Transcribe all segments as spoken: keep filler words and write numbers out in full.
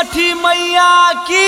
छठी मैया की।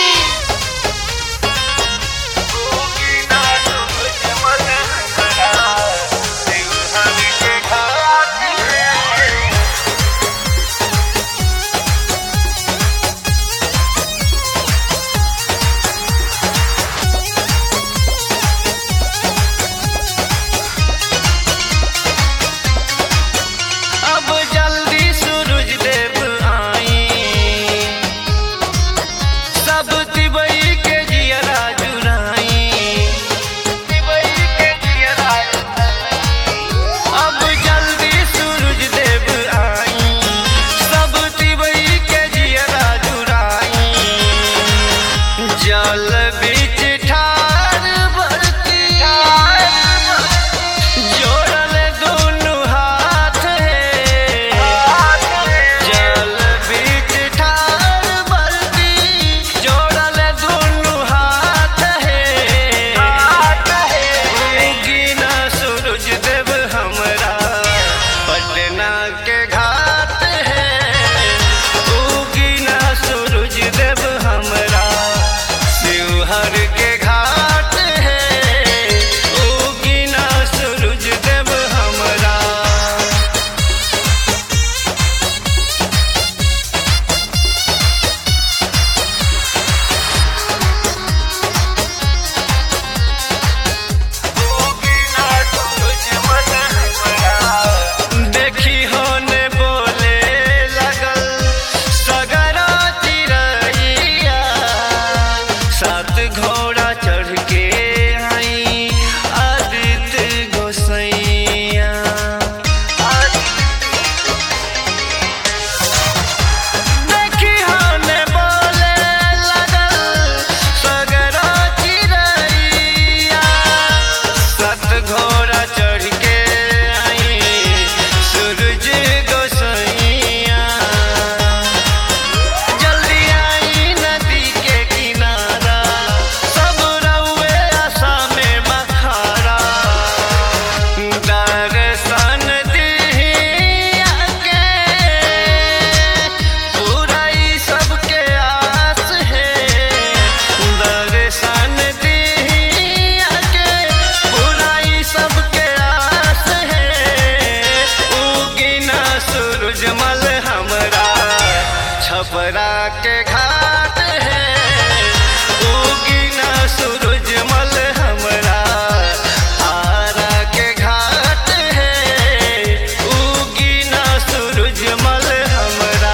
छपरा के घाट है उगी ना सूरजमल हमरा, आरा के घाट है उगी ना सूरजमल हमरा,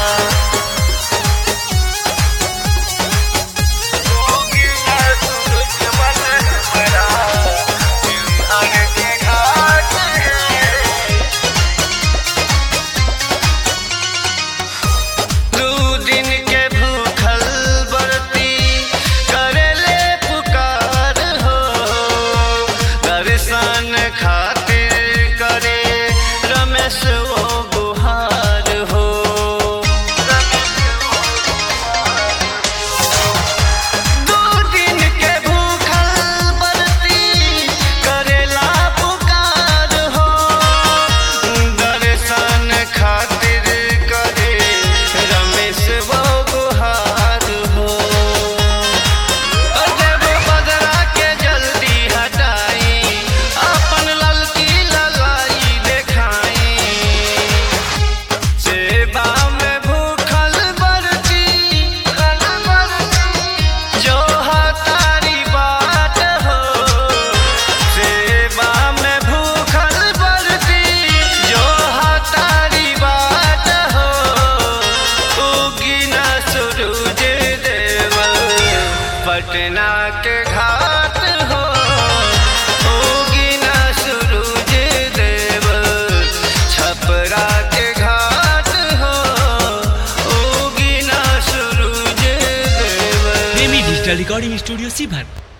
उगी ना सूरजमल हमरा, आरा के घाट है। खातिर करे रमेश वो गुहार हो, दो दिन के भूखल बरती करेला पुकार हो, दर्शन खातिर करे रमेश वो गुहार हो, देव बदरा के जल्दी हटाई अपन ललकी ललाई देखाई, सेवा में भूखल बरती जो हतारी बात हो, सेवा में भूखल बरती जो हतारी बात हो, उगी ना सूरज देव पटना के घाट हो, उगी ना सूरज देव छपरा के घाट हो, उगी ना सूरज देव। प्रेमी डिजिटल रिकॉर्डिंग स्टूडियो सीभर।